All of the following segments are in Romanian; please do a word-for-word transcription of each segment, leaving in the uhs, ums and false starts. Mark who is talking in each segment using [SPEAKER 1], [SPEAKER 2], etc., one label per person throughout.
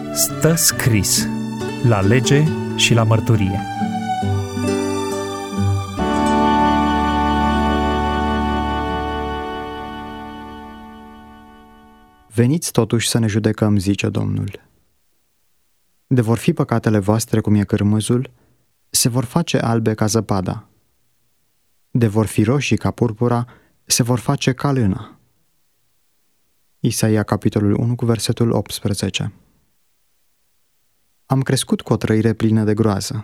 [SPEAKER 1] Stă scris la lege și la mărturie.
[SPEAKER 2] Veniți totuși să ne judecăm, zice Domnul. De vor fi păcatele voastre cum e cârmâzul, se vor face albe ca zăpada. De vor fi roșii ca purpura, se vor face ca lână. Isaia, capitolul unu, cu versetul optsprezece. Am crescut cu o trăire plină de groază.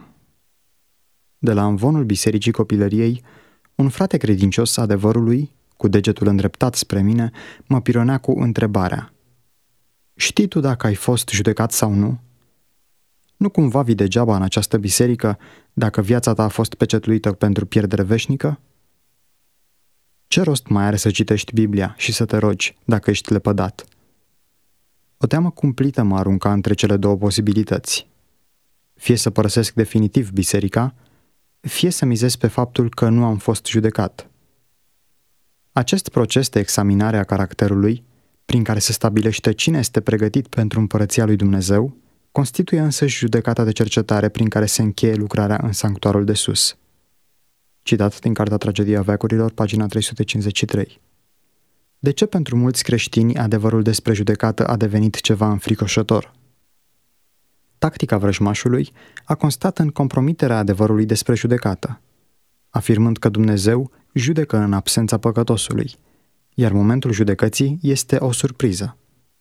[SPEAKER 2] De la amvonul bisericii copilăriei, un frate credincios adevărului, cu degetul îndreptat spre mine, mă pironea cu întrebarea: știi tu dacă ai fost judecat sau nu? Nu cumva vii degeaba în această biserică dacă viața ta a fost pecetluită pentru pierdere veșnică? Ce rost mai are să citești Biblia și să te rogi dacă ești lepădat? O teamă cumplită mă arunca între cele două posibilități. Fie să părăsesc definitiv biserica, fie să mizez pe faptul că nu am fost judecat. Acest proces de examinare a caracterului, prin care se stabilește cine este pregătit pentru împărăția lui Dumnezeu, constituie însăși judecata de cercetare prin care se încheie lucrarea în sanctuarul de sus. Citat din Cartea Tragedia veacurilor, pagina trei sute cincizeci și trei. De ce pentru mulți creștini adevărul despre judecată a devenit ceva înfricoșător? Tactica vrăjmașului a constat în compromiterea adevărului despre judecată, afirmând că Dumnezeu judecă în absența păcătosului, iar momentul judecății este o surpriză.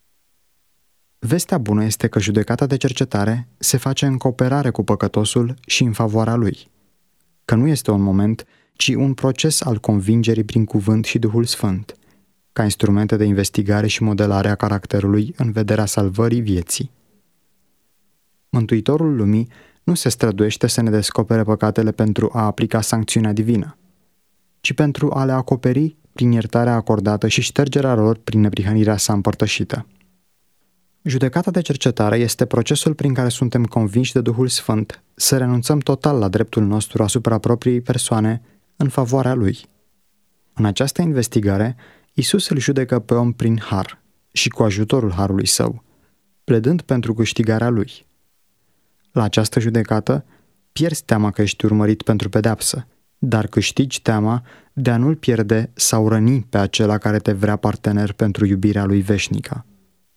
[SPEAKER 2] Vestea bună este că judecata de cercetare se face în cooperare cu păcătosul și în favoarea lui, că nu este un moment, ci un proces al convingerii prin cuvânt și Duhul Sfânt, ca instrumente de investigare și modelare a caracterului în vederea salvării vieții. Mântuitorul lumii nu se străduiește să ne descopere păcatele pentru a aplica sancțiunea divină, ci pentru a le acoperi prin iertarea acordată și ștergerea lor prin neprihănirea sa împărtășită. Judecata de cercetare este procesul prin care suntem convinși de Duhul Sfânt să renunțăm total la dreptul nostru asupra propriei persoane în favoarea Lui. În această investigare, Iisus îl judecă pe om prin har și cu ajutorul harului său, pledând pentru câștigarea Lui. La această judecată, pierzi teama că ești urmărit pentru pedeapsă, dar câștigi teama de a nu-l pierde sau răni pe acela care te vrea partener pentru iubirea lui veșnică.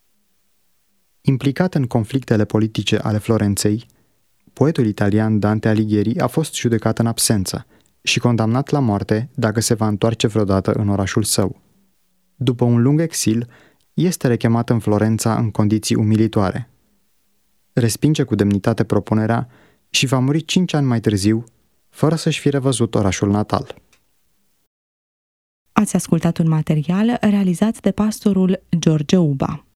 [SPEAKER 2] Implicat în conflictele politice ale Florenței, poetul italian Dante Alighieri a fost judecat în absență și condamnat la moarte dacă se va întoarce vreodată în orașul său. După un lung exil, este rechemat în Florența în condiții umilitoare. Respinge cu demnitate propunerea și va muri cinci ani mai târziu, fără să-și fi revăzut orașul natal.
[SPEAKER 3] Ați ascultat un material realizat de pastorul George Uba.